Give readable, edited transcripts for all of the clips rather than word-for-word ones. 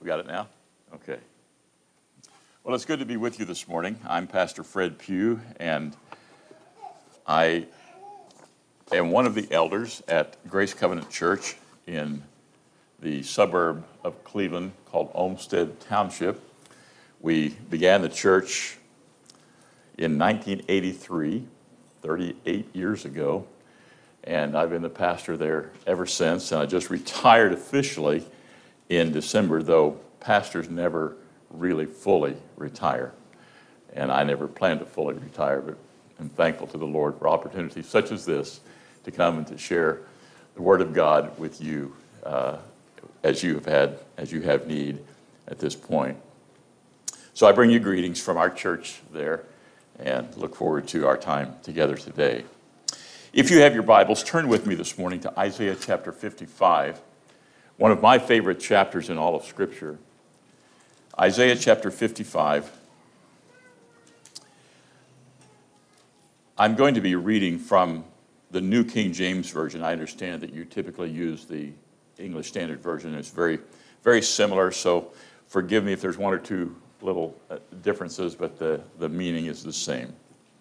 We got it now? Okay. Well, it's good to be with you this morning. I'm Pastor Fred Pugh, and I am one of the elders at Grace Covenant Church in the suburb of Cleveland called Olmsted Township. We began the church in 1983, 38 years ago, and I've been the pastor there ever since, and I just retired officially in December, though pastors never really fully retire, and I never plan to fully retire, but I'm thankful to the Lord for opportunities such as this to come and to share the Word of God with you as you have need at this point. So I bring you greetings from our church there, and look forward to our time together today. If you have your Bibles, turn with me this morning to Isaiah chapter 55, one of my favorite chapters in all of Scripture. Isaiah chapter 55. I'm going to be reading from the New King James Version. I understand that you typically use the English Standard Version. It's very, very similar, so forgive me if there's one or two little differences, but the meaning is the same.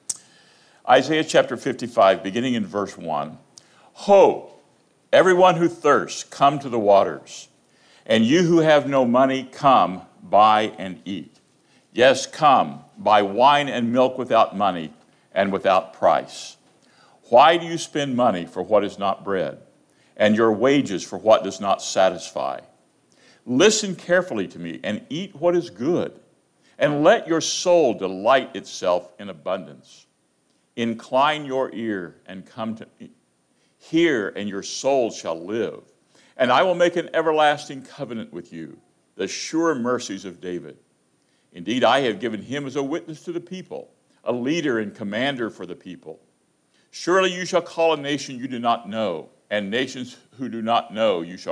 Isaiah chapter 55, beginning in verse 1. Ho, everyone who thirsts, come to the waters. And you who have no money, come, buy and eat. Yes, come, buy wine and milk without money and without price. Why do you spend money for what is not bread, and your wages for what does not satisfy? Listen carefully to me and eat what is good, and let your soul delight itself in abundance. Incline your ear and come to me. Hear, and your soul shall live. And I will make an everlasting covenant with you, the sure mercies of David. Indeed, I have given him as a witness to the people, a leader and commander for the people. Surely you shall call a nation you do not know, and nations who do not know you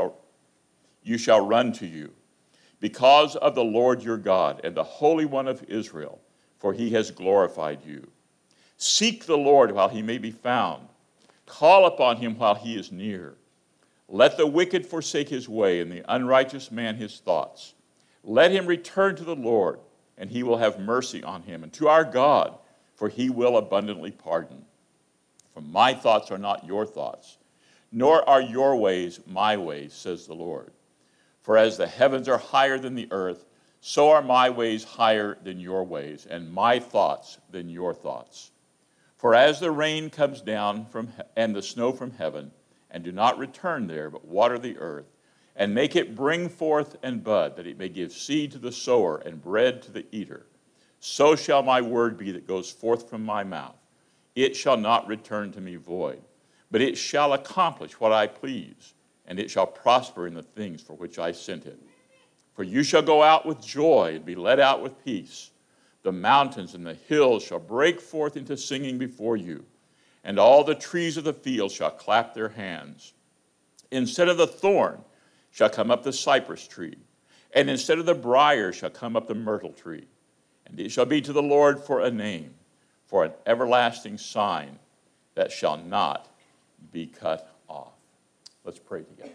shall run to you, because of the Lord your God and the Holy One of Israel, for he has glorified you. Seek the Lord while he may be found. Call upon him while he is near. Let the wicked forsake his way, and the unrighteous man his thoughts. Let him return to the Lord, and he will have mercy on him, and to our God, for he will abundantly pardon. For my thoughts are not your thoughts, nor are your ways my ways, says the Lord. For as the heavens are higher than the earth, so are my ways higher than your ways, and my thoughts than your thoughts. For as the rain comes down and the snow from heaven, and do not return there, but water the earth, and make it bring forth and bud, that it may give seed to the sower and bread to the eater, so shall my word be that goes forth from my mouth. It shall not return to me void, but it shall accomplish what I please, and it shall prosper in the things for which I sent it. For you shall go out with joy and be led out with peace. The mountains and the hills shall break forth into singing before you, and all the trees of the field shall clap their hands. Instead of the thorn shall come up the cypress tree, and instead of the brier shall come up the myrtle tree. And it shall be to the Lord for a name, for an everlasting sign that shall not be cut off. Let's pray together.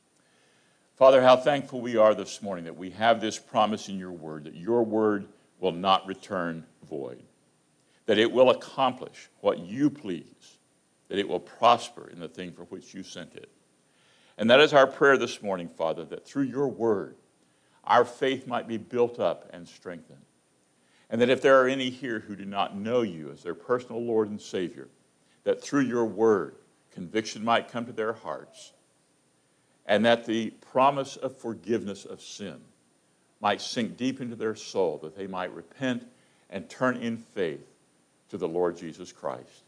Father, how thankful we are this morning that we have this promise in your word, that your word will not return void, that it will accomplish what you please, that it will prosper in the thing for which you sent it. And that is our prayer this morning, Father, that through your word, our faith might be built up and strengthened. And that if there are any here who do not know you as their personal Lord and Savior, that through your word, conviction might come to their hearts, and that the promise of forgiveness of sin might sink deep into their soul, that they might repent and turn in faith to the Lord Jesus Christ.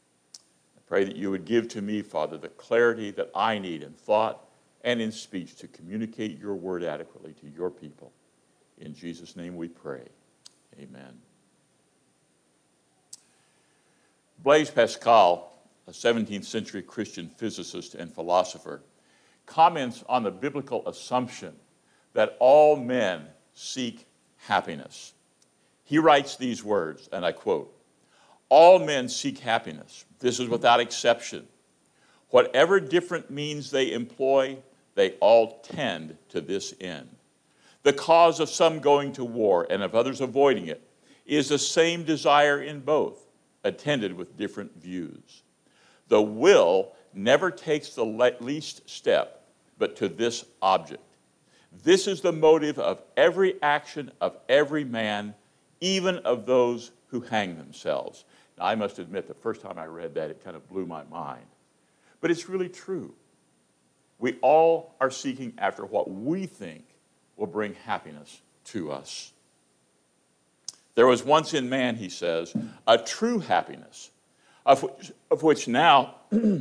I pray that you would give to me, Father, the clarity that I need in thought and in speech to communicate your word adequately to your people. In Jesus' name we pray. Amen. Blaise Pascal, a 17th century Christian physicist and philosopher, comments on the biblical assumption that all men seek happiness. He writes these words, and I quote, "All men seek happiness. This is without exception. Whatever different means they employ, they all tend to this end. The cause of some going to war and of others avoiding it is the same desire in both, attended with different views. The will never takes the least step but to this object. This is the motive of every action of every man, even of those who hang themselves. Now, I must admit, the first time I read that, it kind of blew my mind. But it's really true. We all are seeking after what we think will bring happiness to us. There was once in man, he says, a true happiness, of which now,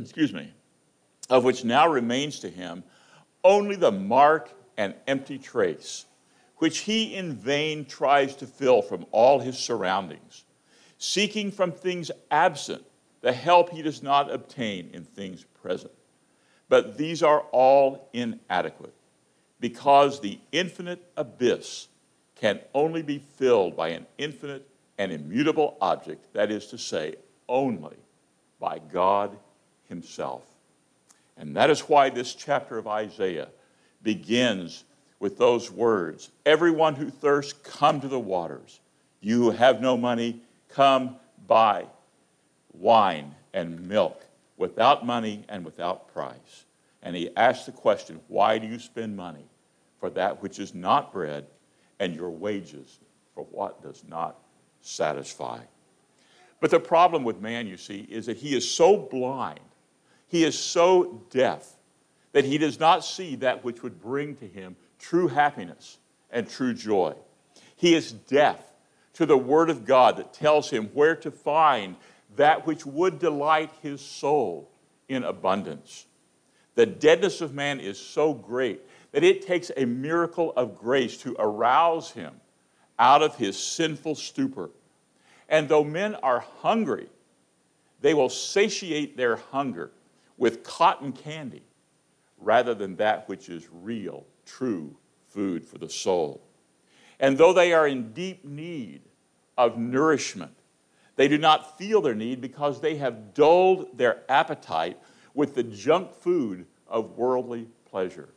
of which now remains to him only the mark and empty trace, which he in vain tries to fill from all his surroundings, seeking from things absent the help he does not obtain in things present. But these are all inadequate, because the infinite abyss can only be filled by an infinite and immutable object, that is to say, only by God himself. And that is why this chapter of Isaiah begins with those words, "Everyone who thirsts, come to the waters. You who have no money, come buy wine and milk without money and without price." And he asks the question, why do you spend money for that which is not bread, and your wages for what does not satisfy? But the problem with man, you see, is that he is so blind, he is so deaf, that he does not see that which would bring to him true happiness and true joy. He is deaf to the word of God that tells him where to find that which would delight his soul in abundance. The deadness of man is so great that it takes a miracle of grace to arouse him out of his sinful stupor. And though men are hungry, they will satiate their hunger with cotton candy rather than that which is real, true food for the soul. And though they are in deep need of nourishment, they do not feel their need because they have dulled their appetite with the junk food of worldly pleasure.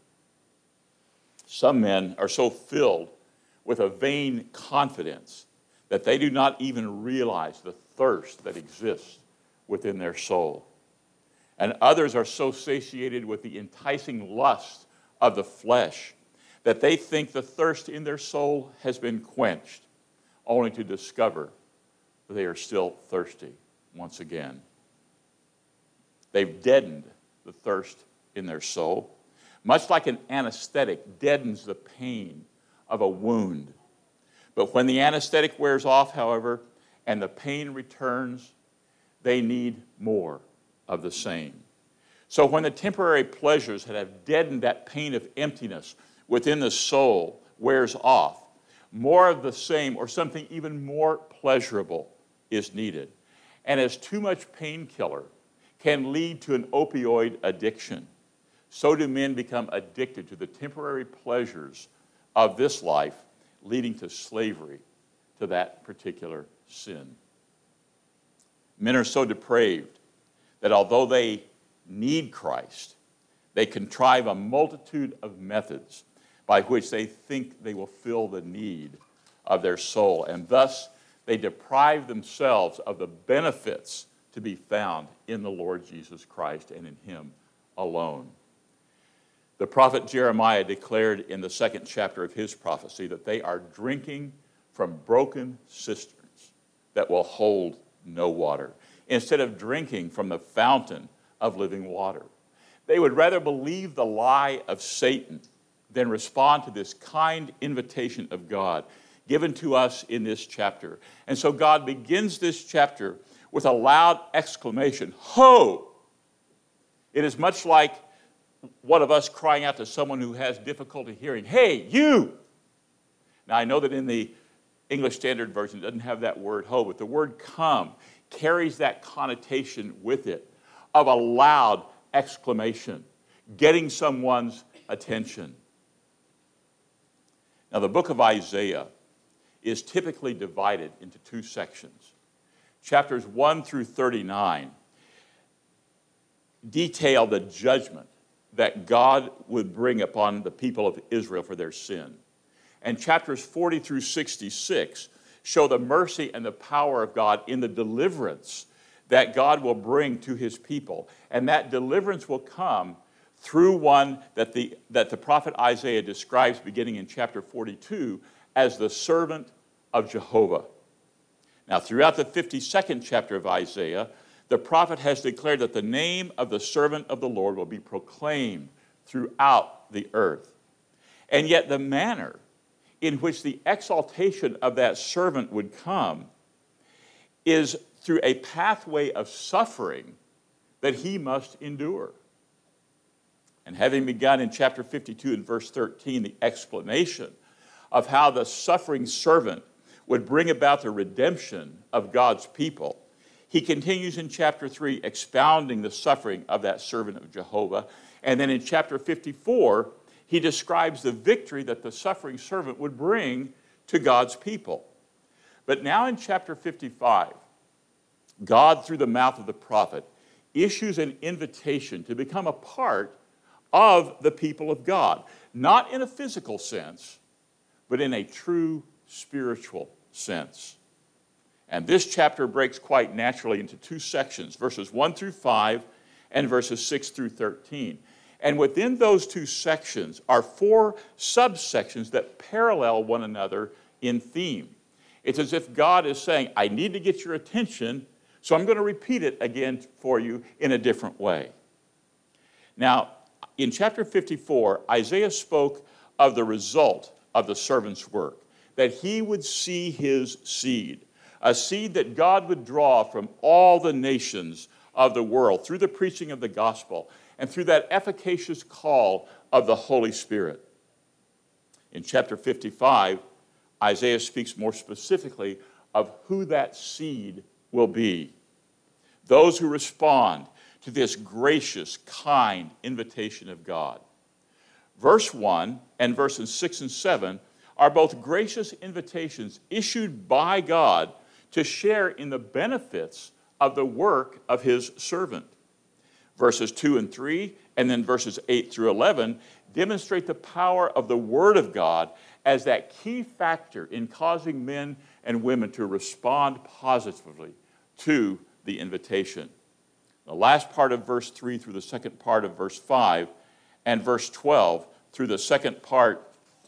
Some men are so filled with a vain confidence that they do not even realize the thirst that exists within their soul. And others are so satiated with the enticing lust of the flesh that they think the thirst in their soul has been quenched, only to discover that they are still thirsty once again. They've deadened the thirst in their soul, much like an anesthetic deadens the pain of a wound. But when the anesthetic wears off, however, and the pain returns, they need more of the same. So when the temporary pleasures that have deadened that pain of emptiness within the soul wears off, more of the same or something even more pleasurable is needed. And as too much painkiller can lead to an opioid addiction, so do men become addicted to the temporary pleasures of this life, leading to slavery to that particular sin. Men are so depraved that although they need Christ, they contrive a multitude of methods by which they think they will fill the need of their soul, and thus they deprive themselves of the benefits to be found in the Lord Jesus Christ and in him alone. The prophet Jeremiah declared in the 2nd chapter of his prophecy that they are drinking from broken cisterns that will hold no water, instead of drinking from the fountain of living water. They would rather believe the lie of Satan than respond to this kind invitation of God given to us in this chapter. And so God begins this chapter with a loud exclamation, "Ho!" It is much like one of us crying out to someone who has difficulty hearing, "Hey, you!" Now, I know that in the English Standard Version it doesn't have that word "ho," but the word "come" carries that connotation with it of a loud exclamation, getting someone's attention. Now, the book of Isaiah is typically divided into two sections. Chapters 1 through 39 detail the judgment that God would bring upon the people of Israel for their sin. And chapters 40 through 66 show the mercy and the power of God in the deliverance that God will bring to his people. And that deliverance will come through one that the prophet Isaiah describes beginning in chapter 42 as the servant of Jehovah. Now, throughout the 52nd chapter of Isaiah, the prophet has declared that the name of the servant of the Lord will be proclaimed throughout the earth. And yet the manner in which the exaltation of that servant would come is through a pathway of suffering that he must endure. And having begun in chapter 52 and verse 13, the explanation of how the suffering servant would bring about the redemption of God's people, he continues in chapter 3 expounding the suffering of that servant of Jehovah. And then in chapter 54, he describes the victory that the suffering servant would bring to God's people. But now in chapter 55, God, through the mouth of the prophet, issues an invitation to become a part of the people of God, not in a physical sense, but in a true spiritual sense. And this chapter breaks quite naturally into two sections, verses 1 through 5 and verses 6 through 13. And within those two sections are four subsections that parallel one another in theme. It's as if God is saying, I need to get your attention, so I'm going to repeat it again for you in a different way. Now, in chapter 54, Isaiah spoke of the result of the servant's work, that he would see his seed, a seed that God would draw from all the nations of the world through the preaching of the gospel and through that efficacious call of the Holy Spirit. In chapter 55, Isaiah speaks more specifically of who that seed will be. Those who respond to this gracious, kind invitation of God. Verse 1 and verses 6 and 7 are both gracious invitations issued by God to share in the benefits of the work of his servant. Verses 2 and 3 and then verses 8 through 11 demonstrate the power of the Word of God as that key factor in causing men and women to respond positively to the invitation. The last part of verse 3 through the second part of verse 5 and verse 12 through the second part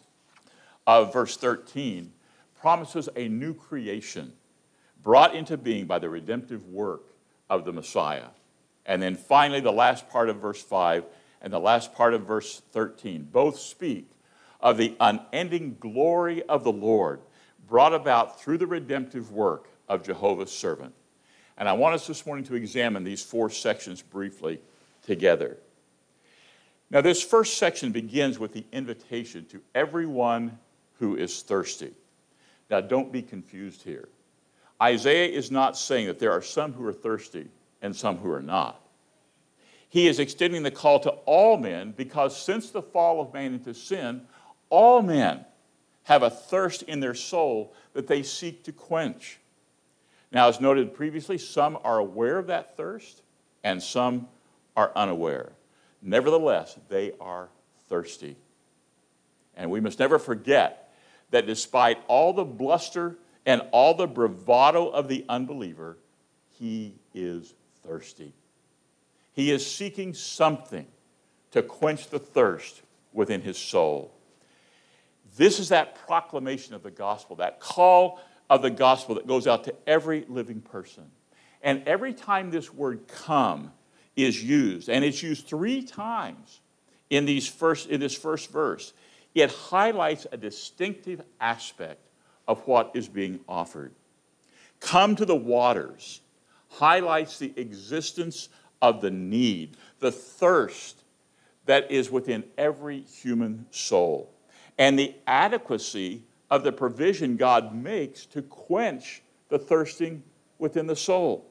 of verse 13 promises a new creation brought into being by the redemptive work of the Messiah. And then finally, the last part of verse 5 and the last part of verse 13 both speak of the unending glory of the Lord brought about through the redemptive work of Jehovah's servant. And I want us this morning to examine these four sections briefly together. Now, this first section begins with the invitation to everyone who is thirsty. Now, don't be confused here. Isaiah is not saying that there are some who are thirsty and some who are not. He is extending the call to all men because since the fall of man into sin, all men have a thirst in their soul that they seek to quench. Now, as noted previously, some are aware of that thirst and some are unaware. Nevertheless, they are thirsty. And we must never forget that despite all the bluster and all the bravado of the unbeliever, he is thirsty. He is seeking something to quench the thirst within his soul. This is that proclamation of the gospel, that call of the gospel that goes out to every living person. And every time this word come is used, and it's used 3 times in this first verse, it highlights a distinctive aspect of what is being offered. Come to the waters highlights the existence of the need, the thirst that is within every human soul, and the adequacy of the provision God makes to quench the thirsting within the soul.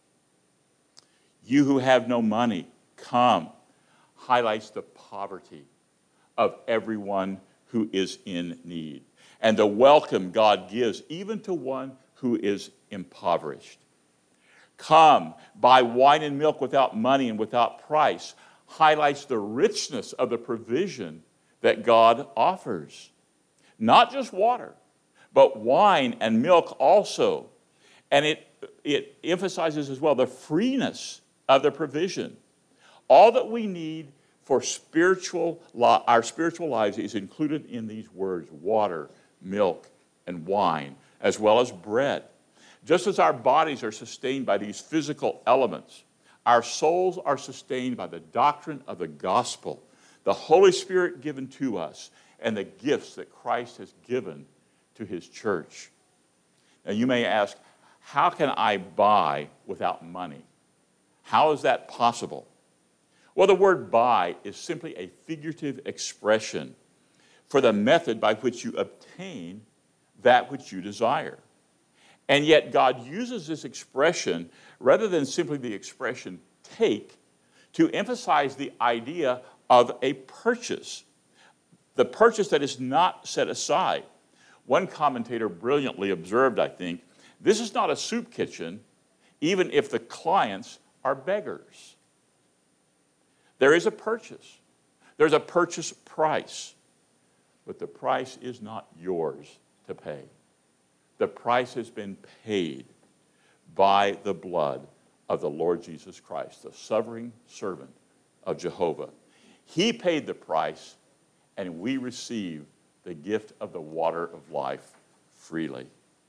You who have no money, come, highlights the poverty of everyone who is in need, and the welcome God gives even to one who is impoverished. Come, buy wine and milk without money and without price, highlights the richness of the provision that God offers. Not just water, but wine and milk also. And it emphasizes as well the freeness of the provision. All that we need for our spiritual lives is included in these words: water, milk, and wine, as well as bread. Just as our bodies are sustained by these physical elements, our souls are sustained by the doctrine of the gospel, the Holy Spirit given to us, and the gifts that Christ has given to his church. Now you may ask, how can I buy without money? How is that possible? Well, the word buy is simply a figurative expression for the method by which you obtain that which you desire. And yet God uses this expression, rather than simply the expression take, to emphasize the idea of a purchase, the purchase that is not set aside. One commentator brilliantly observed, I think, this is not a soup kitchen, even if the clients are beggars. There is a purchase. There's a purchase price, but the price is not yours to pay. The price has been paid by the blood of the Lord Jesus Christ, the suffering servant of Jehovah. He paid the price, and we receive the gift of the water of life freely.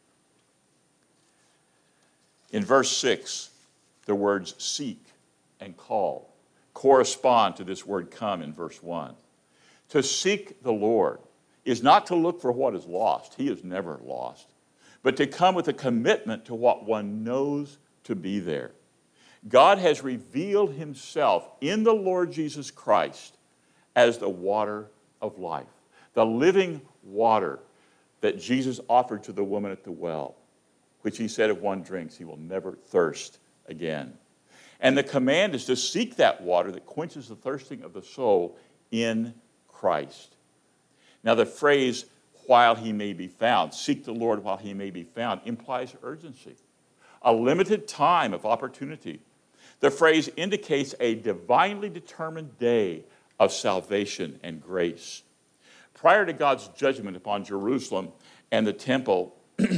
In verse 6, the words seek and call correspond to this word come in verse 1. To seek the Lord is not to look for what is lost. He is never lost. But to come with a commitment to what one knows to be there. God has revealed himself in the Lord Jesus Christ as the water of life, the living water that Jesus offered to the woman at the well, which he said if one drinks, he will never thirst again. And the command is to seek that water that quenches the thirsting of the soul in Christ. Now the phrase, while he may be found, seek the Lord while he may be found, implies urgency, a limited time of opportunity. The phrase indicates a divinely determined day of salvation and grace. Prior to God's judgment upon Jerusalem and the temple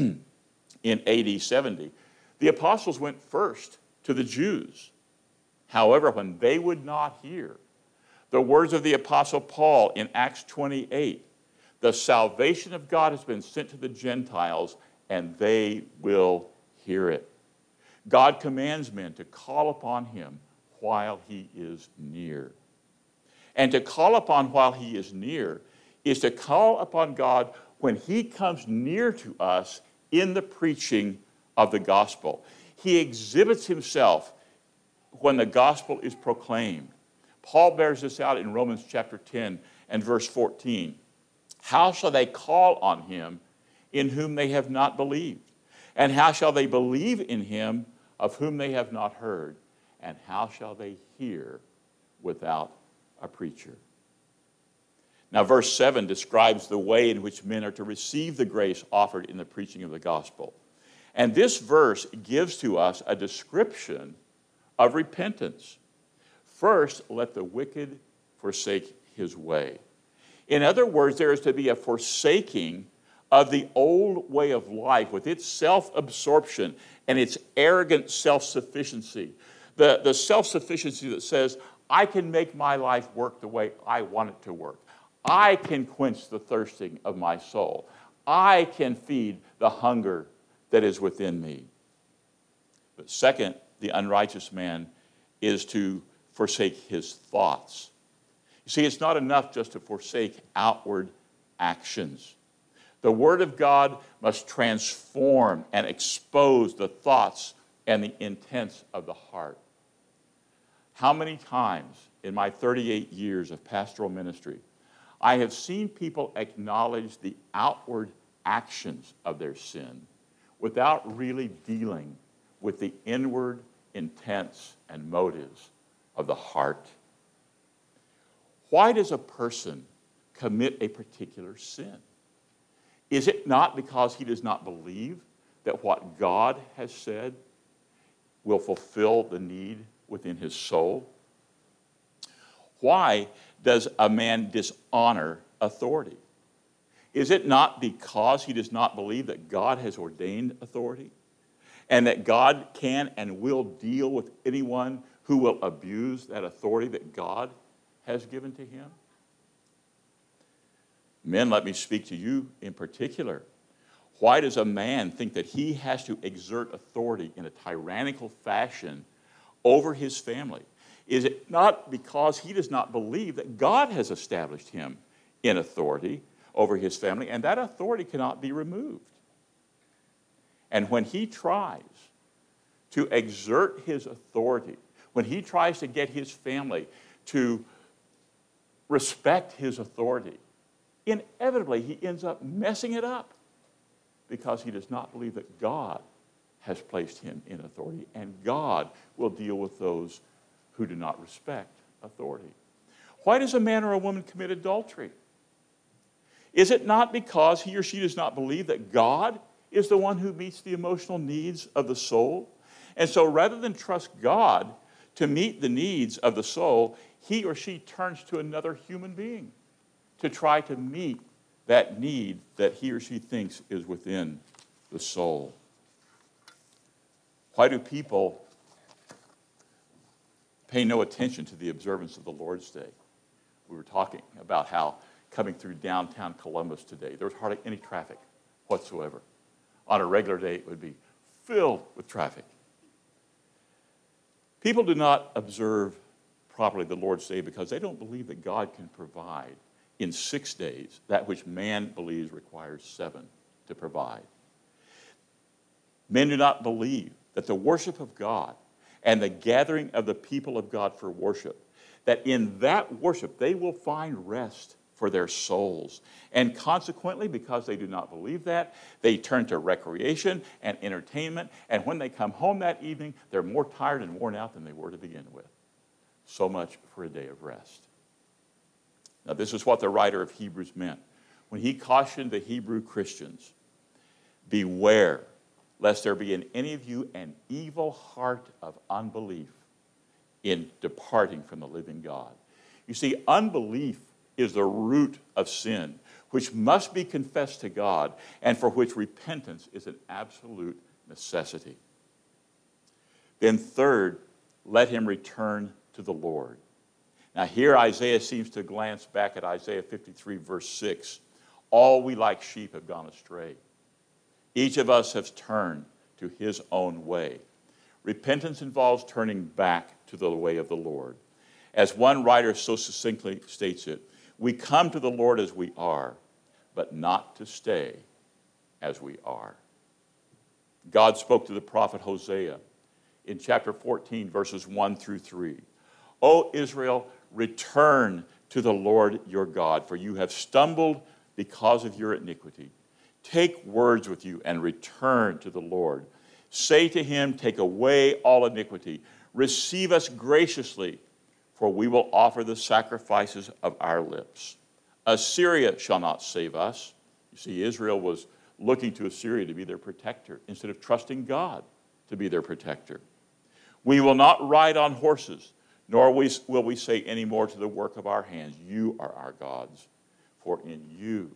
in AD 70, the apostles went first to the Jews. However, when they would not hear, the words of the apostle Paul in Acts 28, the salvation of God has been sent to the Gentiles, and they will hear it. God commands men to call upon him while he is near. And to call upon while he is near is to call upon God when he comes near to us in the preaching of the gospel. He exhibits himself when the gospel is proclaimed. Paul bears this out in Romans chapter 10 and verse 14. How shall they call on him in whom they have not believed? And how shall they believe in him of whom they have not heard? And how shall they hear without a preacher? Now, verse 7 describes the way in which men are to receive the grace offered in the preaching of the gospel. And this verse gives to us a description of repentance. First, let the wicked forsake his way. In other words, there is to be a forsaking of the old way of life with its self-absorption and its arrogant self-sufficiency. The self-sufficiency that says, I can make my life work the way I want it to work. I can quench the thirsting of my soul. I can feed the hunger that is within me. But second, the unrighteous man is to forsake his thoughts. You see, it's not enough just to forsake outward actions. The Word of God must transform and expose the thoughts and the intents of the heart. How many times in my 38 years of pastoral ministry, I have seen people acknowledge the outward actions of their sin without really dealing with the inward intents and motives of the heart. Why does a person commit a particular sin? Is it not because he does not believe that what God has said will fulfill the need within his soul? Why does a man dishonor authority? Is it not because he does not believe that God has ordained authority and that God can and will deal with anyone who will abuse that authority that God has given to him? Men, let me speak to you in particular. Why does a man think that he has to exert authority in a tyrannical fashion over his family? Is it not because he does not believe that God has established him in authority over his family, and that authority cannot be removed? And when he tries to exert his authority, when he tries to get his family to respect his authority, inevitably he ends up messing it up because he does not believe that God has placed him in authority, and God will deal with those who do not respect authority. Why does a man or a woman commit adultery? Is it not because he or she does not believe that God is the one who meets the emotional needs of the soul? And so rather than trust God to meet the needs of the soul, he or she turns to another human being to try to meet that need that he or she thinks is within the soul. Why do people pay no attention to the observance of the Lord's Day? We were talking about how coming through downtown Columbus today, there was hardly any traffic whatsoever. On a regular day, it would be filled with traffic. People do not observe properly the Lord's Day because they don't believe that God can provide in 6 days that which man believes requires 7 to provide. Men do not believe that the worship of God and the gathering of the people of God for worship, that in that worship they will find rest for their souls. And consequently, because they do not believe that, they turn to recreation and entertainment, and when they come home that evening, they're more tired and worn out than they were to begin with. So much for a day of rest. Now, this is what the writer of Hebrews meant when he cautioned the Hebrew Christians, beware lest there be in any of you an evil heart of unbelief in departing from the living God. You see, unbelief is the root of sin, which must be confessed to God and for which repentance is an absolute necessity. Then third, let him return to the Lord. Now here Isaiah seems to glance back at Isaiah 53 verse 6. All we like sheep have gone astray. Each of us has turned to his own way. Repentance involves turning back to the way of the Lord. As one writer so succinctly states it, we come to the Lord as we are, but not to stay as we are. God spoke to the prophet Hosea in chapter 14, verses 1 through 3. O Israel, return to the Lord your God, for you have stumbled because of your iniquity. Take words with you and return to the Lord. Say to him, take away all iniquity. Receive us graciously, for we will offer the sacrifices of our lips. Assyria shall not save us. You see, Israel was looking to Assyria to be their protector instead of trusting God to be their protector. We will not ride on horses, nor will we say any more to the work of our hands, you are our gods. For in you,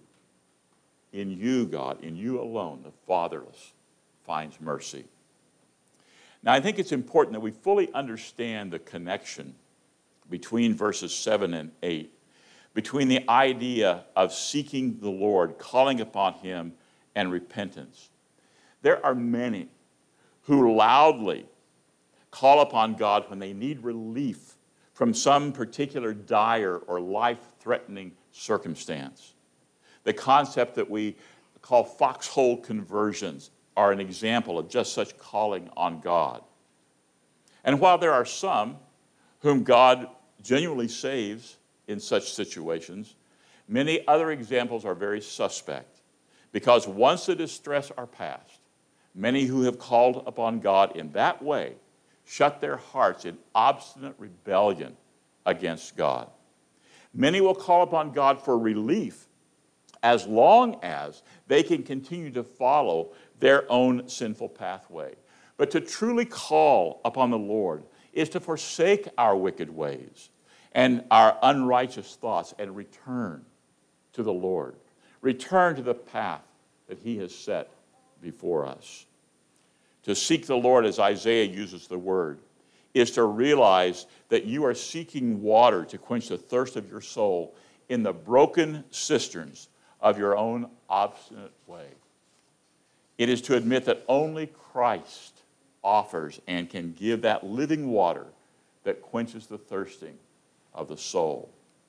God, in you alone, the fatherless finds mercy. Now, I think it's important that we fully understand the connection between verses 7 and 8, between the idea of seeking the Lord, calling upon him, and repentance. There are many who loudly call upon God when they need relief from some particular dire or life-threatening circumstance. The concept that we call foxhole conversions are an example of just such calling on God. And while there are some whom God genuinely saves in such situations, many other examples are very suspect, because once the distress are past, many who have called upon God in that way shut their hearts in obstinate rebellion against God. Many will call upon God for relief as long as they can continue to follow their own sinful pathway. But to truly call upon the Lord is to forsake our wicked ways and our unrighteous thoughts and return to the Lord. Return to the path that he has set before us. To seek the Lord, as Isaiah uses the word, is to realize that you are seeking water to quench the thirst of your soul in the broken cisterns of your own obstinate way. It is to admit that only Christ offers and can give that living water that quenches the thirsting of the soul.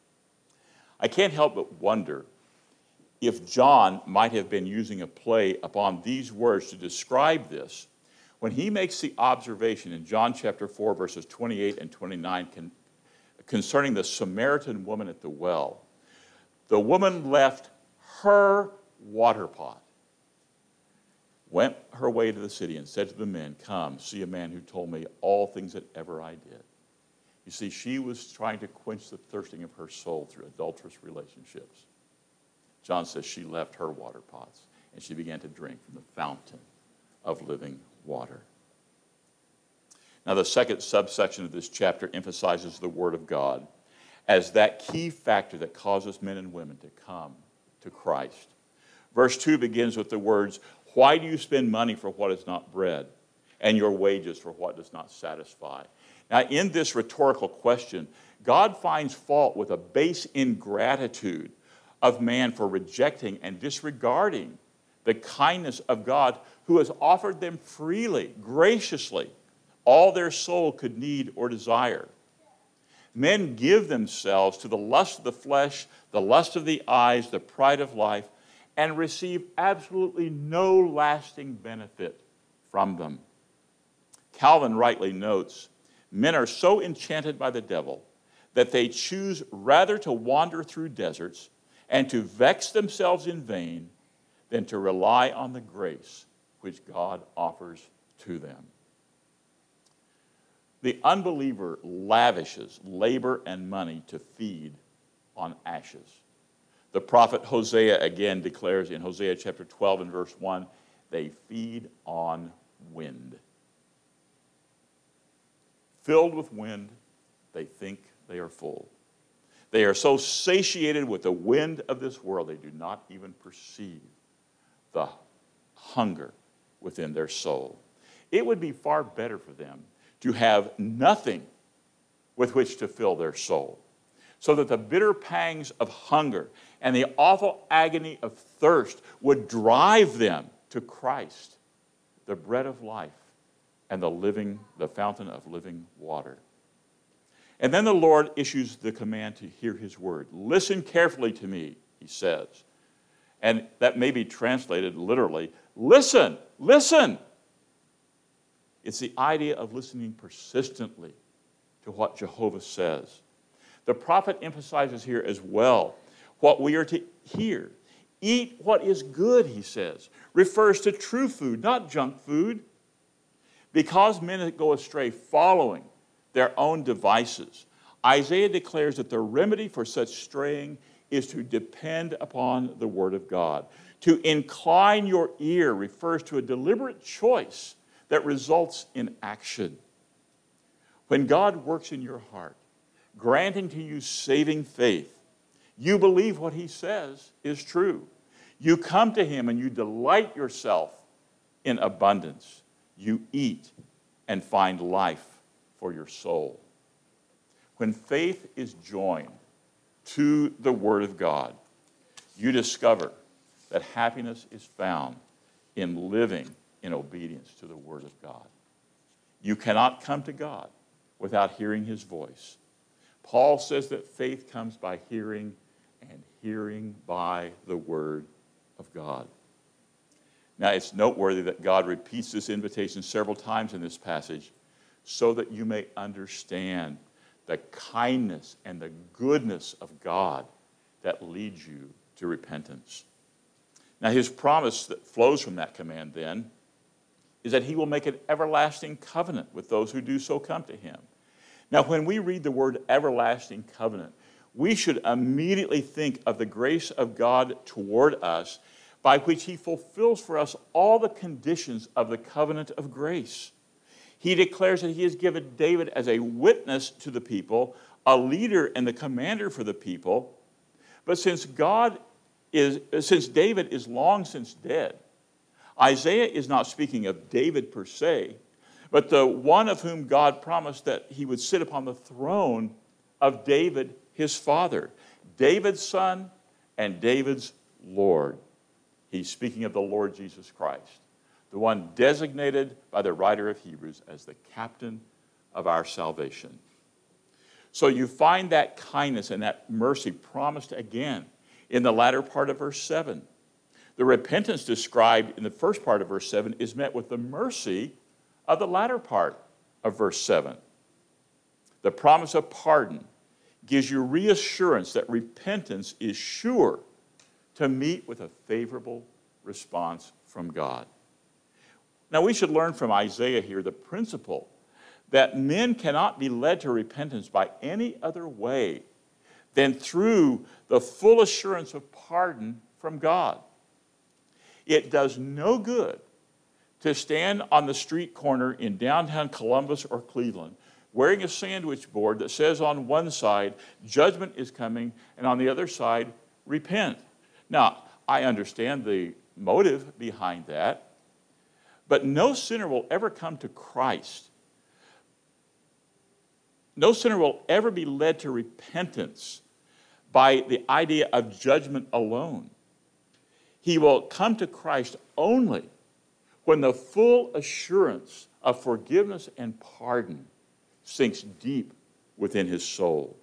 I can't help but wonder if John might have been using a play upon these words to describe this when he makes the observation in John chapter 4, verses 28 and 29 concerning the Samaritan woman at the well. The woman left her water pot, went her way to the city, and said to the men, "Come, see a man who told me all things that ever I did." You see, she was trying to quench the thirsting of her soul through adulterous relationships. John says she left her water pots and she began to drink from the fountain of living water. Now, the second subsection of this chapter emphasizes the Word of God as that key factor that causes men and women to come to Christ. Verse 2 begins with the words, "Why do you spend money for what is not bread, and your wages for what does not satisfy?" Now, in this rhetorical question, God finds fault with a base ingratitude of man for rejecting and disregarding the kindness of God, who has offered them freely, graciously, all their soul could need or desire. Men give themselves to the lust of the flesh, the lust of the eyes, the pride of life, and receive absolutely no lasting benefit from them. Calvin rightly notes, men are so enchanted by the devil that they choose rather to wander through deserts and to vex themselves in vain than to rely on the grace which God offers to them. The unbeliever lavishes labor and money to feed on ashes. The prophet Hosea again declares in Hosea chapter 12 and verse 1, they feed on wind. Filled with wind, they think they are full. They are so satiated with the wind of this world, they do not even perceive the hunger within their soul. It would be far better for them to have nothing with which to fill their soul, so that the bitter pangs of hunger and the awful agony of thirst would drive them to Christ, the bread of life and the fountain of living water. And then the Lord issues the command to hear his word. Listen carefully to me, he says. And that may be translated literally, listen, listen. It's the idea of listening persistently to what Jehovah says. The prophet emphasizes here as well what we are to hear. Eat what is good, he says. Refers to true food, not junk food. Because men go astray following their own devices, Isaiah declares that the remedy for such straying is to depend upon the word of God. To incline your ear refers to a deliberate choice that results in action. When God works in your heart, granting to you saving faith, you believe what he says is true. You come to him and you delight yourself in abundance. You eat and find life for your soul. When faith is joined to the Word of God, you discover that happiness is found in living in obedience to the Word of God. You cannot come to God without hearing his voice. Paul says that faith comes by hearing, and hearing by the Word of God. Now, it's noteworthy that God repeats this invitation several times in this passage so that you may understand the kindness and the goodness of God that leads you to repentance. Now, his promise that flows from that command then is that he will make an everlasting covenant with those who do so come to him. Now, when we read the word everlasting covenant, we should immediately think of the grace of God toward us by which he fulfills for us all the conditions of the covenant of grace. He declares that he has given David as a witness to the people, a leader and the commander for the people. But since God is, since David is long since dead, Isaiah is not speaking of David per se, but the one of whom God promised that he would sit upon the throne of David, his father, David's son and David's Lord. He's speaking of the Lord Jesus Christ, the one designated by the writer of Hebrews as the captain of our salvation. So you find that kindness and that mercy promised again in the latter part of verse 7. The repentance described in the first part of verse 7 is met with the mercy of the latter part of verse 7. The promise of pardon gives you reassurance that repentance is sure to meet with a favorable response from God. Now we should learn from Isaiah here the principle that men cannot be led to repentance by any other way than through the full assurance of pardon from God. It does no good to stand on the street corner in downtown Columbus or Cleveland wearing a sandwich board that says on one side, judgment is coming, and on the other side, repent. Now, I understand the motive behind that, but no sinner will ever come to Christ. No sinner will ever be led to repentance by the idea of judgment alone. He will come to Christ only when the full assurance of forgiveness and pardon sinks deep within his soul.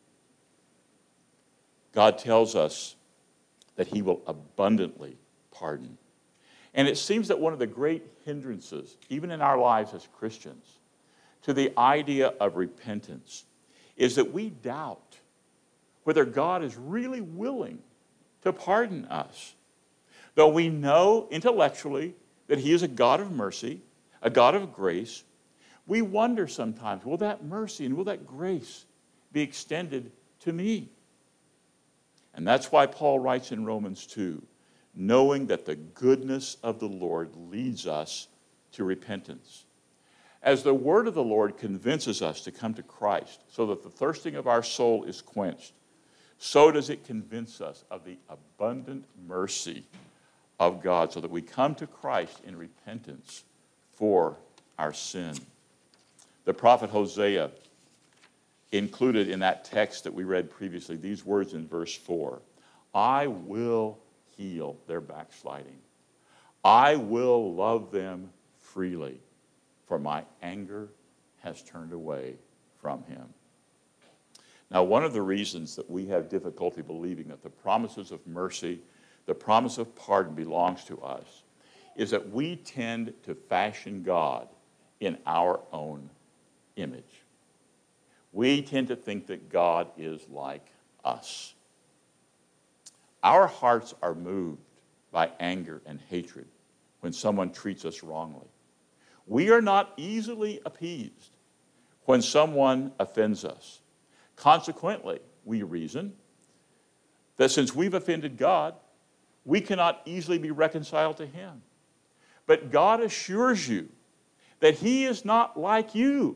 God tells us that he will abundantly pardon. And it seems that one of the great hindrances, even in our lives as Christians, to the idea of repentance is that we doubt whether God is really willing to pardon us. Though we know intellectually that he is a God of mercy, a God of grace, we wonder sometimes, will that mercy and will that grace be extended to me? And that's why Paul writes in Romans 2, knowing that the goodness of the Lord leads us to repentance. As the word of the Lord convinces us to come to Christ so that the thirsting of our soul is quenched, so does it convince us of the abundant mercy of God so that we come to Christ in repentance for our sin. The prophet Hosea included in that text that we read previously these words in verse 4. I will heal their backsliding. I will love them freely, for my anger has turned away from him. Now, one of the reasons that we have difficulty believing that the promises of mercy, the promise of pardon belongs to us, is that we tend to fashion God in our own image. We tend to think that God is like us. Our hearts are moved by anger and hatred when someone treats us wrongly. We are not easily appeased when someone offends us. Consequently, we reason that since we've offended God, we cannot easily be reconciled to him. But God assures you that he is not like you.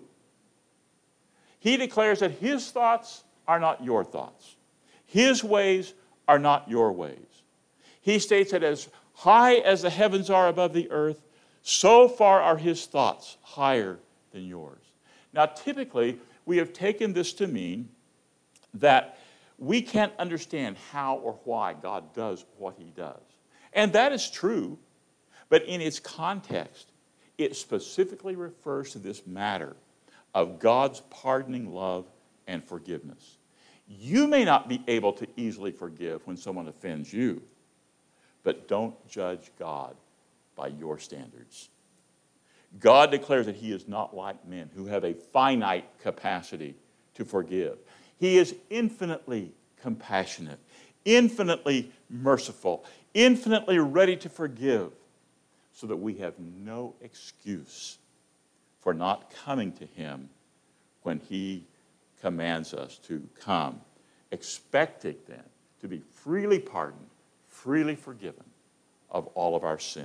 He declares that his thoughts are not your thoughts. His ways are not your ways. He states that as high as the heavens are above the earth, so far are his thoughts higher than yours. Now, typically, we have taken this to mean that we can't understand how or why God does what he does. And that is true, but in its context, it specifically refers to this matter of God's pardoning love and forgiveness. You may not be able to easily forgive when someone offends you, but don't judge God by your standards. God declares that he is not like men who have a finite capacity to forgive. He is infinitely compassionate, infinitely merciful, infinitely ready to forgive, so that we have no excuse for not coming to him when he commands us to come, expecting then to be freely pardoned, freely forgiven of all of our sin.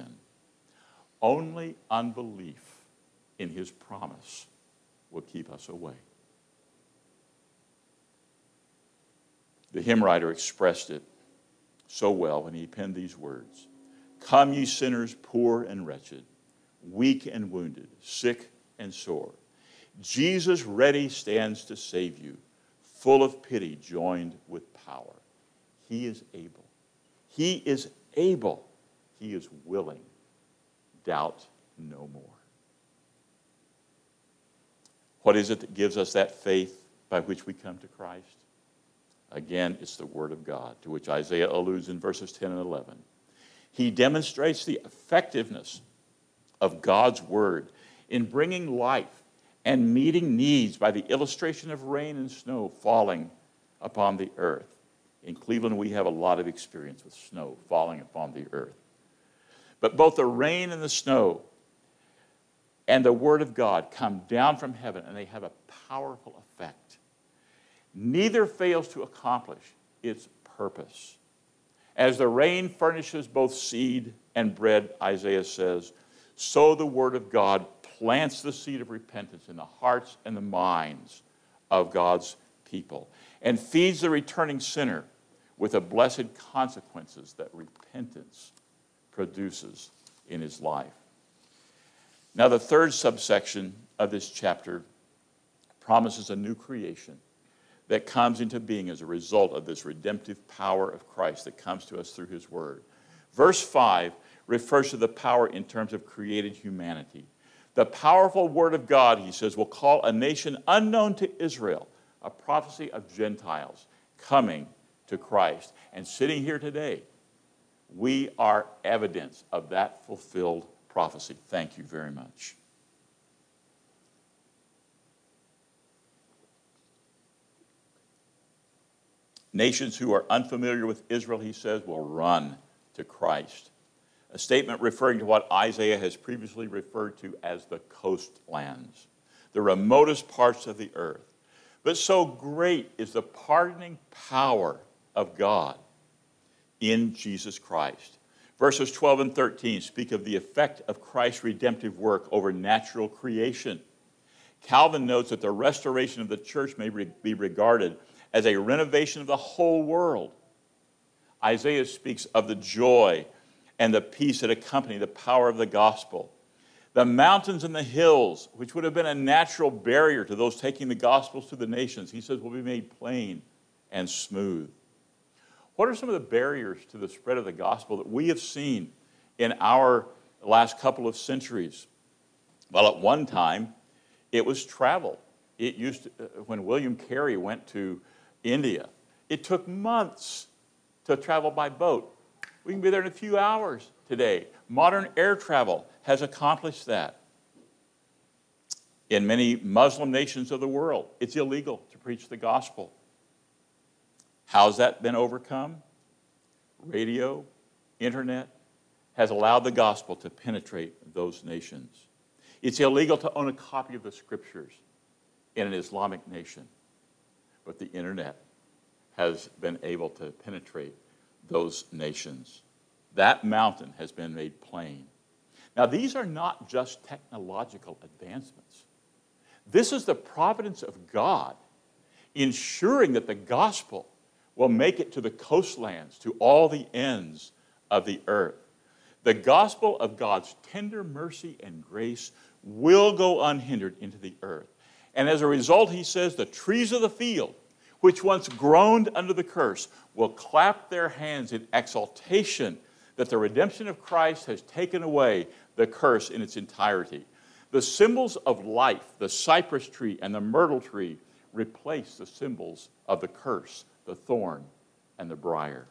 Only unbelief in his promise will keep us away. The hymn writer expressed it so well when he penned these words. Come, ye sinners, poor and wretched, weak and wounded, sick and sore. Jesus ready stands to save you, full of pity, joined with power. He is able. He is able. He is willing. Doubt no more. What is it that gives us that faith by which we come to Christ? Again, it's the Word of God, to which Isaiah alludes in verses 10 and 11. He demonstrates the effectiveness of God's Word in bringing life and meeting needs by the illustration of rain and snow falling upon the earth. In Cleveland, we have a lot of experience with snow falling upon the earth. But both the rain and the snow and the Word of God come down from heaven, and they have a powerful effect. Neither fails to accomplish its purpose. As the rain furnishes both seed and bread, Isaiah says, so the Word of God plants the seed of repentance in the hearts and the minds of God's people and feeds the returning sinner with the blessed consequences that repentance produces in his life. Now, the third subsection of this chapter promises a new creation that comes into being as a result of this redemptive power of Christ that comes to us through his word. Verse 5 refers to the power in terms of created humanity. The powerful word of God, he says, will call a nation unknown to Israel, a prophecy of Gentiles coming to Christ. And sitting here today, we are evidence of that fulfilled prophecy. Thank you very much. Nations who are unfamiliar with Israel, he says, will run to Christ. A statement referring to what Isaiah has previously referred to as the coastlands, the remotest parts of the earth. But so great is the pardoning power of God in Jesus Christ. Verses 12 and 13 speak of the effect of Christ's redemptive work over natural creation. Calvin notes that the restoration of the church may be regarded as a renovation of the whole world. Isaiah speaks of the joy and the peace that accompany the power of the gospel. The mountains and the hills, which would have been a natural barrier to those taking the gospels to the nations, he says, will be made plain and smooth. What are some of the barriers to the spread of the gospel that we have seen in our last couple of centuries? Well, at one time, it was travel. It used to, when William Carey went to India, it took months to travel by boat. We can be there in a few hours today. Modern air travel has accomplished that. In many Muslim nations of the world, it's illegal to preach the gospel. How's that been overcome? Radio, internet has allowed the gospel to penetrate those nations. It's illegal to own a copy of the scriptures in an Islamic nation, but the internet has been able to penetrate those nations. That mountain has been made plain. Now, these are not just technological advancements. This is the providence of God ensuring that the gospel will make it to the coastlands, to all the ends of the earth. The gospel of God's tender mercy and grace will go unhindered into the earth. And as a result, he says, the trees of the field, which once groaned under the curse, will clap their hands in exultation that the redemption of Christ has taken away the curse in its entirety. The symbols of life, the cypress tree and the myrtle tree, replace the symbols of the curse, the thorn and the briar.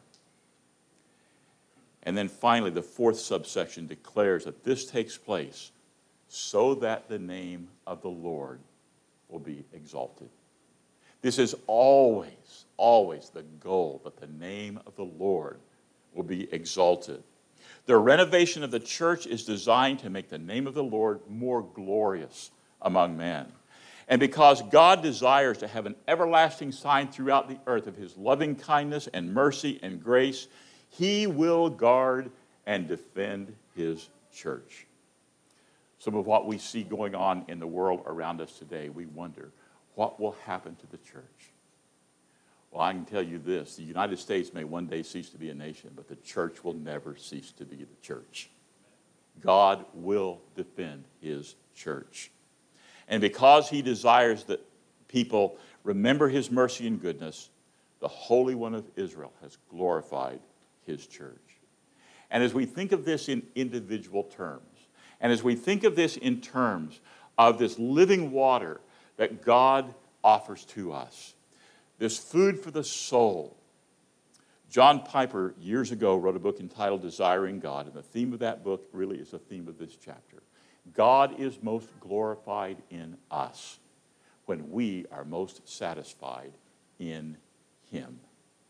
And then finally, the fourth subsection declares that this takes place so that the name of the Lord will be exalted. This is always, always the goal, that the name of the Lord will be exalted. The renovation of the church is designed to make the name of the Lord more glorious among men. And because God desires to have an everlasting sign throughout the earth of his loving kindness and mercy and grace, he will guard and defend his church. Some of what we see going on in the world around us today, we wonder, what will happen to the church? Well, I can tell you this, the United States may one day cease to be a nation, but the church will never cease to be the church. God will defend his church. And because he desires that people remember his mercy and goodness, the Holy One of Israel has glorified his church. And as we think of this in individual terms, and as we think of this in terms of this living water that God offers to us, this food for the soul, John Piper years ago wrote a book entitled Desiring God, and the theme of that book really is the theme of this chapter. God is most glorified in us when we are most satisfied in him.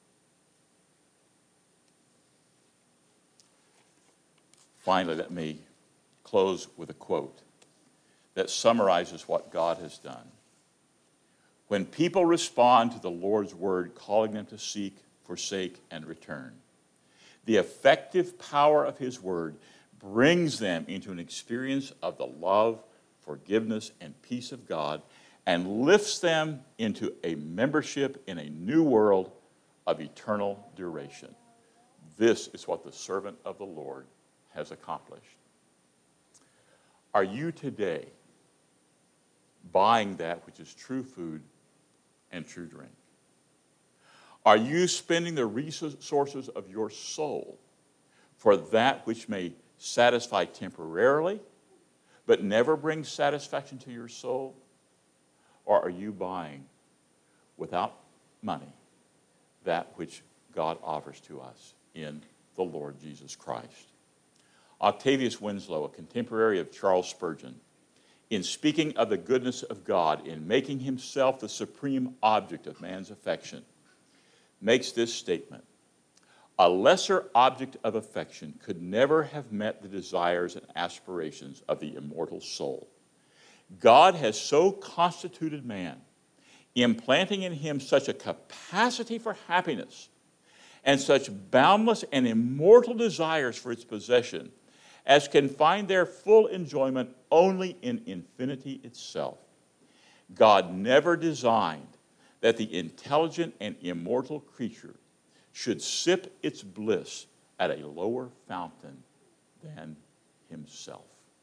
Finally, let me close with a quote that summarizes what God has done. When people respond to the Lord's word, calling them to seek, forsake, and return, the effective power of his word brings them into an experience of the love, forgiveness, and peace of God, and lifts them into a membership in a new world of eternal duration. This is what the servant of the Lord has accomplished. Are you today buying that which is true food and true drink? Are you spending the resources of your soul for that which may satisfy temporarily, but never brings satisfaction to your soul? Or are you buying, without money, that which God offers to us in the Lord Jesus Christ? Octavius Winslow, a contemporary of Charles Spurgeon, in speaking of the goodness of God, in making himself the supreme object of man's affection, makes this statement: a lesser object of affection could never have met the desires and aspirations of the immortal soul. God has so constituted man, implanting in him such a capacity for happiness and such boundless and immortal desires for its possession, as can find their full enjoyment only in infinity itself. God never designed that the intelligent and immortal creature should sip its bliss at a lower fountain than himself.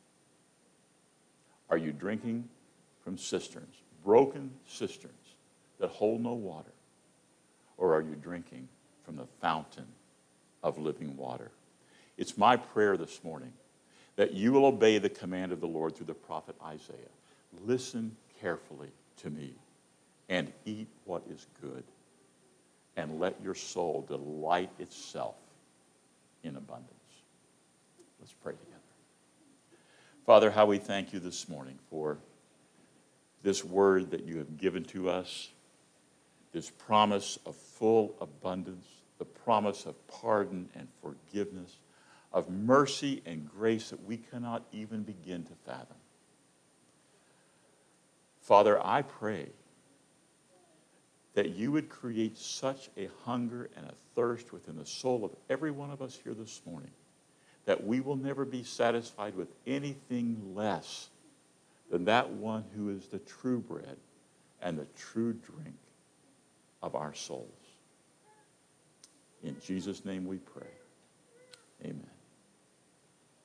Are you drinking from cisterns, broken cisterns that hold no water? Or are you drinking from the fountain of living water? It's my prayer this morning that you will obey the command of the Lord through the prophet Isaiah. Listen carefully to me and eat what is good, and let your soul delight itself in abundance. Let's pray together. Father, how we thank you this morning for this word that you have given to us, this promise of full abundance, the promise of pardon and forgiveness, of mercy and grace that we cannot even begin to fathom. Father, I pray that you would create such a hunger and a thirst within the soul of every one of us here this morning that we will never be satisfied with anything less than that one who is the true bread and the true drink of our souls. In Jesus' name we pray.